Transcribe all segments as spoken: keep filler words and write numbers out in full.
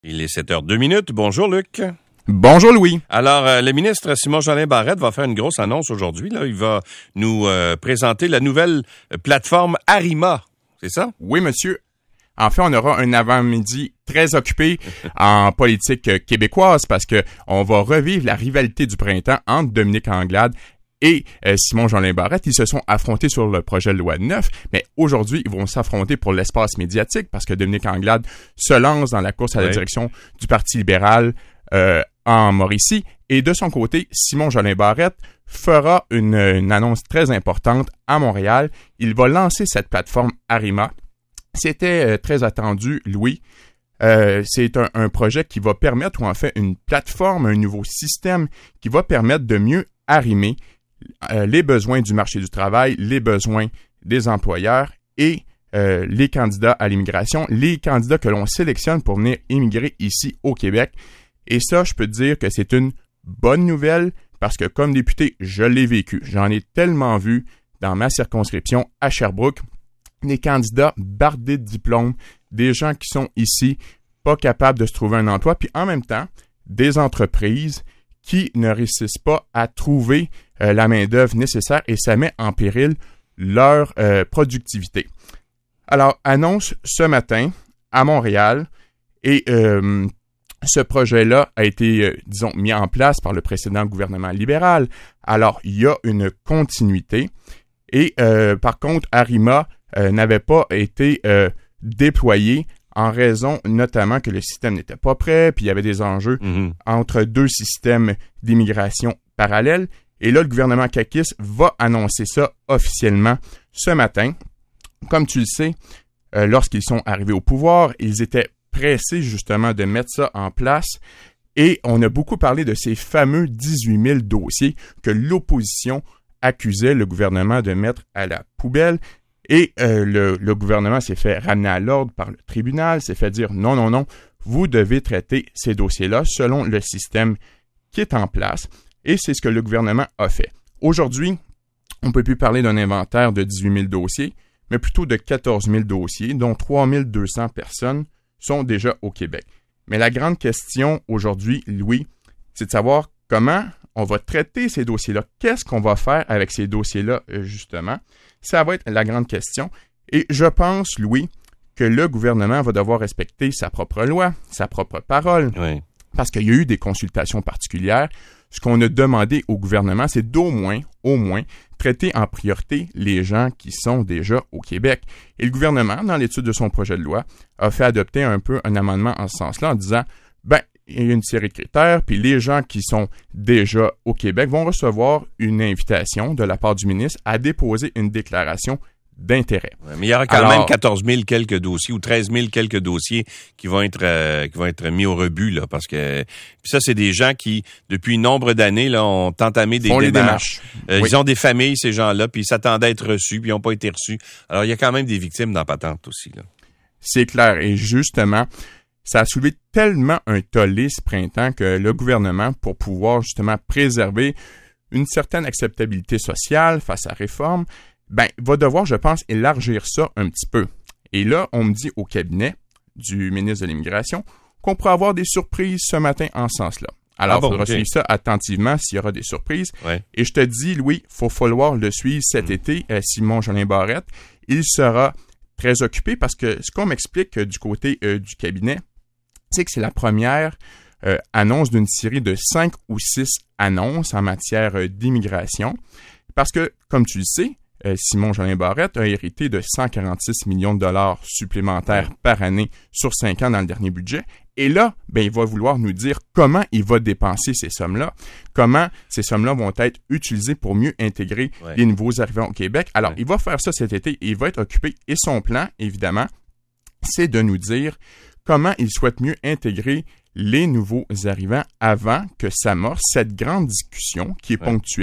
Il est sept heures deux minutes. Bonjour, Luc. Bonjour, Louis. Alors, euh, le ministre Simon-Jolin Barrette va faire une grosse annonce aujourd'hui. Là. Il va nous euh, présenter la nouvelle plateforme Arima. C'est ça? Oui, monsieur. En fait, on aura un avant-midi très occupé en politique québécoise parce que on va revivre la rivalité du printemps entre Dominique Anglade et euh, Simon-Jolin Barrette. Ils se sont affrontés sur le projet de loi neuf, mais aujourd'hui, ils vont s'affronter pour l'espace médiatique parce que Dominique Anglade se lance dans la course à la oui. direction du Parti libéral euh, en Mauricie. Et de son côté, Simon-Jolin Barrette fera une, une annonce très importante à Montréal. Il va lancer cette plateforme Arima. C'était euh, très attendu, Louis. Euh, c'est un, un projet qui va permettre, ou en fait une plateforme, un nouveau système qui va permettre de mieux arrimer euh, les besoins du marché du travail, les besoins des employeurs et euh, les candidats à l'immigration, les candidats que l'on sélectionne pour venir immigrer ici au Québec. Et ça, je peux te dire que c'est une bonne nouvelle parce que comme député, je l'ai vécu. J'en ai tellement vu dans ma circonscription à Sherbrooke, des candidats bardés de diplômes, des gens qui sont ici pas capables de se trouver un emploi, puis en même temps, des entreprises qui ne réussissent pas à trouver euh, la main-d'œuvre nécessaire et ça met en péril leur euh, productivité. Alors, annonce ce matin à Montréal et euh, ce projet-là a été, euh, disons, mis en place par le précédent gouvernement libéral. Alors, il y a une continuité et euh, par contre, Arima euh, n'avait pas été euh, déployé en raison notamment que le système n'était pas prêt, puis il y avait des enjeux mm-hmm. entre deux systèmes d'immigration parallèles. Et là, le gouvernement caquiste va annoncer ça officiellement ce matin. Comme tu le sais, euh, lorsqu'ils sont arrivés au pouvoir, ils étaient pressés justement de mettre ça en place. Et on a beaucoup parlé de ces fameux dix-huit mille dossiers que l'opposition accusait le gouvernement de mettre à la poubelle. Et euh, le, le gouvernement s'est fait ramener à l'ordre par le tribunal, s'est fait dire non, non, non, vous devez traiter ces dossiers-là selon le système qui est en place. Et c'est ce que le gouvernement a fait. Aujourd'hui, on ne peut plus parler d'un inventaire de dix-huit mille dossiers, mais plutôt de quatorze mille dossiers, dont trois mille deux cents personnes sont déjà au Québec. Mais la grande question aujourd'hui, Louis, c'est de savoir comment on va traiter ces dossiers-là. Qu'est-ce qu'on va faire avec ces dossiers-là, justement? Ça va être la grande question. Et je pense, Louis, que le gouvernement va devoir respecter sa propre loi, sa propre parole. Oui. Parce qu'il y a eu des consultations particulières. Ce qu'on a demandé au gouvernement, c'est d'au moins, au moins, traiter en priorité les gens qui sont déjà au Québec. Et le gouvernement, dans l'étude de son projet de loi, a fait adopter un peu un amendement en ce sens-là en disant, ben, il y a une série de critères, puis les gens qui sont déjà au Québec vont recevoir une invitation de la part du ministre à déposer une déclaration d'intérêt. Ouais, mais il y aura quand Alors, même quatorze mille quelques dossiers ou treize mille quelques dossiers qui vont être euh, qui vont être mis au rebut là, parce que puis ça c'est des gens qui depuis nombre d'années là ont entamé des démarches. démarches. Euh, oui. Ils ont des familles ces gens-là, puis ils s'attendaient à être reçus, puis ils n'ont pas été reçus. Alors il y a quand même des victimes dans patente aussi là. C'est clair et justement. Ça a soulevé tellement un tollé ce printemps que le gouvernement, pour pouvoir justement préserver une certaine acceptabilité sociale face à la réforme, ben, va devoir, je pense, élargir ça un petit peu. Et là, on me dit au cabinet du ministre de l'Immigration qu'on pourrait avoir des surprises ce matin en ce sens-là. Alors, il ah bon, faudra okay. suivre ça attentivement s'il y aura des surprises. Ouais. Et je te dis, Louis, il faut falloir le suivre cet mmh. été, euh, Simon-Jolin Barrette. Il sera très occupé parce que ce qu'on m'explique euh, du côté euh, du cabinet, c'est que c'est la première euh, annonce d'une série de cinq ou six annonces en matière euh, d'immigration. Parce que, comme tu le sais, euh, Simon-Jolin Barrette a hérité de cent quarante-six millions de dollars supplémentaires par année sur cinq ans dans le dernier budget. Et là, ben, il va vouloir nous dire comment il va dépenser ces sommes-là, comment ces sommes-là vont être utilisées pour mieux intégrer ouais. les nouveaux arrivants au Québec. Alors, ouais. il va faire ça cet été et il va être occupé. Et son plan, évidemment, c'est de nous dire comment il souhaite mieux intégrer les nouveaux arrivants avant que s'amorce cette grande discussion qui est ouais. ponctuelle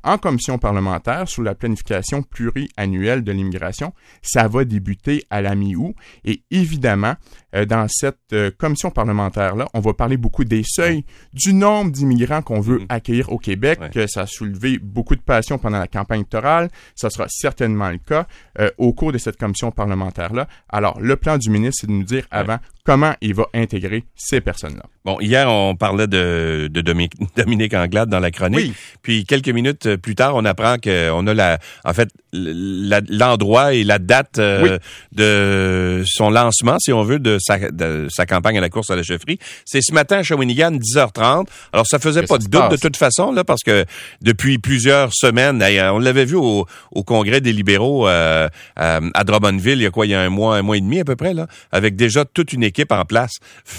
en commission parlementaire sur la planification pluriannuelle de l'immigration. Ça va débuter à la mi-août. Et évidemment, euh, dans cette euh, commission parlementaire-là, on va parler beaucoup des seuils, du nombre d'immigrants qu'on veut mmh. accueillir au Québec, ouais. que ça a soulevé beaucoup de passion pendant la campagne électorale. Ça sera certainement le cas euh, au cours de cette commission parlementaire-là. Alors, le plan du ministre, c'est de nous dire avant ouais. comment il va intégrer ces personnes-là. Bon, hier, on parlait de, de Dominique, Dominique Anglade dans la chronique. Oui. Puis, quelques minutes plus tard, on apprend qu'on a la, en fait, la, l'endroit et la date euh, oui. de son lancement, si on veut, de sa, de sa campagne à la course à la chefferie. C'est ce matin à Shawinigan, dix heures trente. Alors, ça faisait Qu'est-ce pas de doute passe? de toute façon, là, parce que depuis plusieurs semaines, on l'avait vu au, au congrès des libéraux euh, à, à Drummondville, il y a quoi, il y a un mois, un mois et demi à peu près, là, avec déjà toute une équipe en place.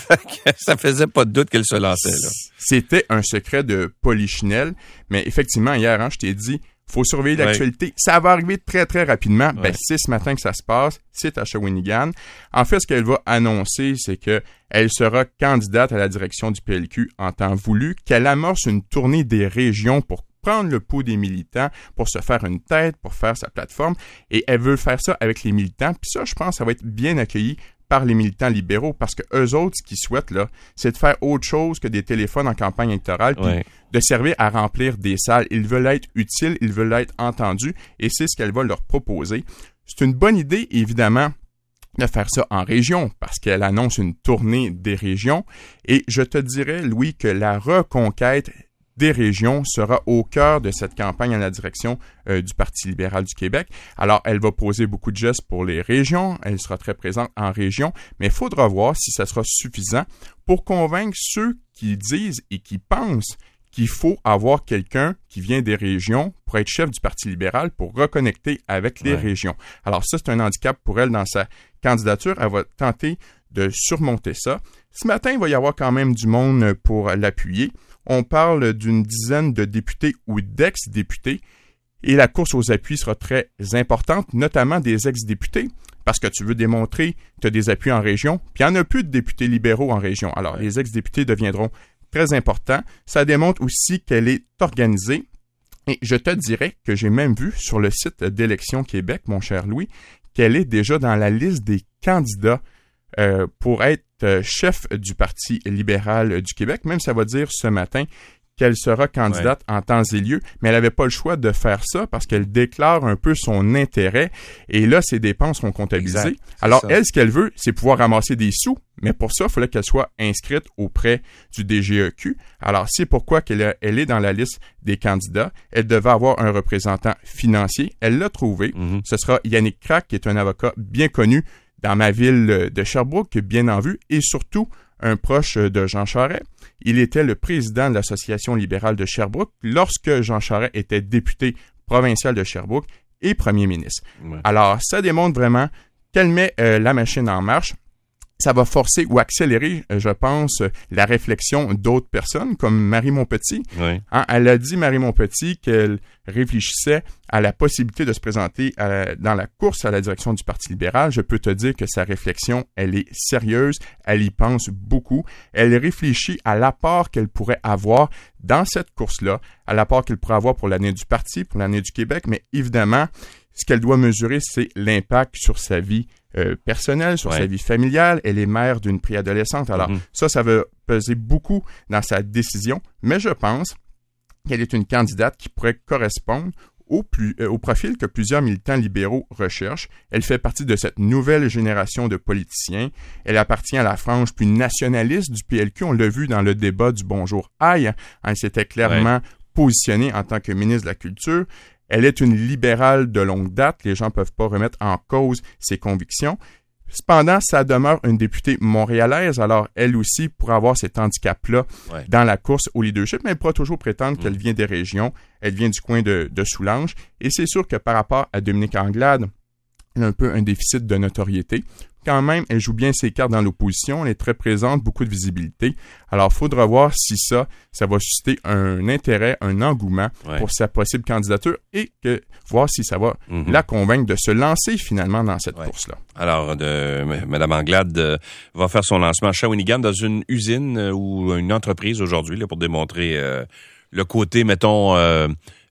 Ça faisait pas de doute qu'elle se lançait, là. C'était un secret de polichinelle, mais effectivement, hier, hein, je t'ai dit, faut surveiller l'actualité. Ouais. Ça va arriver très, très rapidement. Ouais. Ben, c'est ce matin que ça se passe. C'est à Shawinigan. En fait, ce qu'elle va annoncer, c'est que elle sera candidate à la direction du P L Q en temps voulu, qu'elle amorce une tournée des régions pour prendre le pouls des militants, pour se faire une tête, pour faire sa plateforme. Et elle veut faire ça avec les militants. Puis ça, je pense, ça va être bien accueilli par les militants libéraux, parce que eux autres, ce qu'ils souhaitent, là, c'est de faire autre chose que des téléphones en campagne électorale, puis ouais. de servir à remplir des salles. Ils veulent être utiles, ils veulent être entendus, et c'est ce qu'elle va leur proposer. C'est une bonne idée, évidemment, de faire ça en région, parce qu'elle annonce une tournée des régions, et je te dirais, Louis, que la reconquête des régions sera au cœur de cette campagne à la direction euh, du Parti libéral du Québec. Alors, elle va poser beaucoup de gestes pour les régions, elle sera très présente en région, mais il faudra voir si ça sera suffisant pour convaincre ceux qui disent et qui pensent qu'il faut avoir quelqu'un qui vient des régions pour être chef du Parti libéral, pour reconnecter avec les ouais. régions. Alors ça, c'est un handicap pour elle dans sa candidature. Elle va tenter de surmonter ça. Ce matin, il va y avoir quand même du monde pour l'appuyer. On parle d'une dizaine de députés ou d'ex-députés et la course aux appuis sera très importante, notamment des ex-députés, parce que tu veux démontrer que tu as des appuis en région, puis il n'y en a plus de députés libéraux en région. Alors, les ex-députés deviendront très importants. Ça démontre aussi qu'elle est organisée. Et je te dirais que j'ai même vu sur le site d'Élections Québec, mon cher Louis, qu'elle est déjà dans la liste des candidats Euh, pour être euh, chef du Parti libéral du Québec. Même ça va dire ce matin qu'elle sera candidate ouais. en temps et lieu, mais elle n'avait pas le choix de faire ça parce qu'elle déclare un peu son intérêt et là, ses dépenses sont comptabilisées. Exact, Alors, ça. elle, ce qu'elle veut, c'est pouvoir ramasser des sous, mais pour ça, il fallait qu'elle soit inscrite auprès du D G E Q. Alors, c'est pourquoi qu'elle a, elle est dans la liste des candidats. Elle devait avoir un représentant financier. Elle l'a trouvé. Mm-hmm. Ce sera Yannick Crac, qui est un avocat bien connu dans ma ville de Sherbrooke, bien en vue, et surtout un proche de Jean Charest. Il était le président de l'Association libérale de Sherbrooke lorsque Jean Charest était député provincial de Sherbrooke et premier ministre. Ouais. Alors, ça démontre vraiment qu'elle met euh, la machine en marche. Ça va forcer ou accélérer, je pense, la réflexion d'autres personnes, comme Marie Montpetit. Oui. Hein, elle a dit, Marie Montpetit, qu'elle réfléchissait à la possibilité de se présenter à, dans la course à la direction du Parti libéral. Je peux te dire que sa réflexion, elle est sérieuse, elle y pense beaucoup. Elle réfléchit à l'apport qu'elle pourrait avoir dans cette course-là, à l'apport qu'elle pourrait avoir pour l'année du Parti, pour l'année du Québec, mais évidemment, ce qu'elle doit mesurer, c'est l'impact sur sa vie euh, personnelle, sur ouais. sa vie familiale. Elle est mère d'une préadolescente. Alors, mm-hmm. ça, ça va peser beaucoup dans sa décision. Mais je pense qu'elle est une candidate qui pourrait correspondre au, plus, euh, au profil que plusieurs militants libéraux recherchent. Elle fait partie de cette nouvelle génération de politiciens. Elle appartient à la frange plus nationaliste du P L Q. On l'a vu dans le débat du Bonjour Aïe. Elle s'était clairement ouais. positionnée en tant que ministre de la Culture. Elle est une libérale de longue date. Les gens ne peuvent pas remettre en cause ses convictions. Cependant, ça demeure une députée montréalaise. Alors, elle aussi pourra avoir cet handicap-là ouais. dans la course au leadership, mais elle pourra toujours prétendre mmh. qu'elle vient des régions. Elle vient du coin de, de Soulanges. Et c'est sûr que par rapport à Dominique Anglade, elle a un peu un déficit de notoriété. Quand même, elle joue bien ses cartes dans l'opposition, elle est très présente, beaucoup de visibilité. Alors, il faudra voir si ça, ça va susciter un intérêt, un engouement ouais. pour sa possible candidature et que voir si ça va mm-hmm. la convaincre de se lancer finalement dans cette ouais. course-là. Alors, de, Mme Anglade euh, va faire son lancement à Shawinigan dans une usine euh, ou une entreprise aujourd'hui là, pour démontrer euh, le côté, mettons... Euh,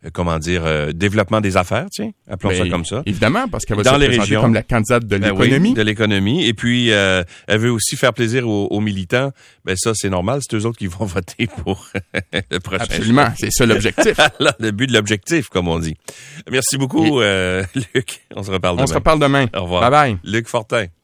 comment dire, euh, développement des affaires, tiens, appelons ben, ça comme ça. Évidemment, parce qu'elle va dans se les présenter régions, comme la candidate de ben l'économie. Oui, de l'économie. Et puis, euh, elle veut aussi faire plaisir aux, aux militants. Ben ça, c'est normal, c'est eux autres qui vont voter pour le prochain. Absolument, choix. c'est ça l'objectif. Le but de l'objectif, comme on dit. Merci beaucoup, Et... euh, Luc. On se reparle demain. On se reparle demain. Au revoir. Bye bye. Luc Fortin.